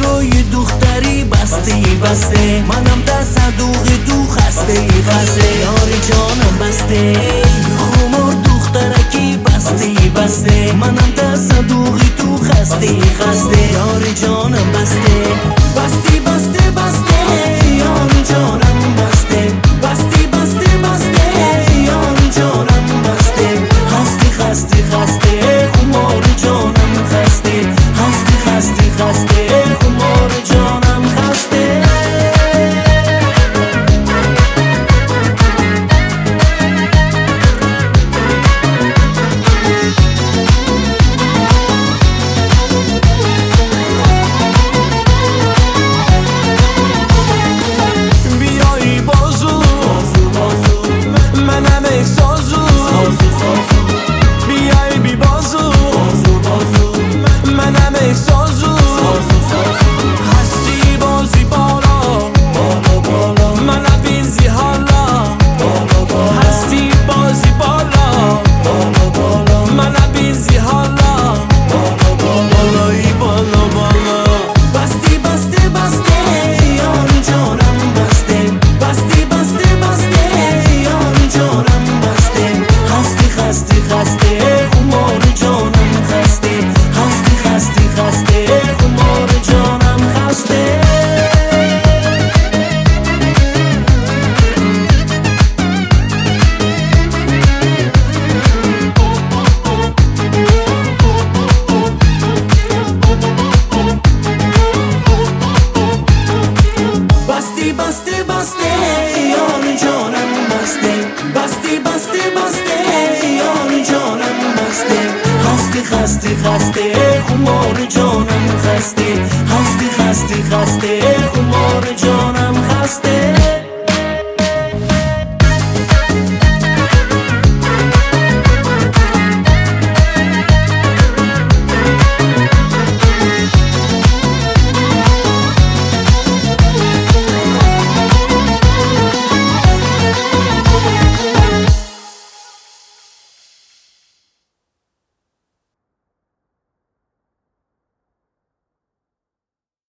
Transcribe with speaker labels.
Speaker 1: روی دختری بسته منم در صندوق تو خسته یاری جانم بسته خمار دخترکی بسته منم در صندوق تو خسته یاری جانم بسته یاری جانم بسته یاری جانم بسته خسته خمار جانم خسته خمار جانم خسته
Speaker 2: بیایی بازو منم احسازو بیایی بی بازو منم احسازو هستی بازی بالا منم بینزی حالا هستی بازی بالا منم بینزی حالا بالایی بالا
Speaker 1: بسته یاری جانم بسته یاری جانم بسته خسته خمار جانم خسته خمار جانم خسته بسته یاری جانم بسته یاری جانم بسته خسته خمار جانم خسته خمار جانم خسته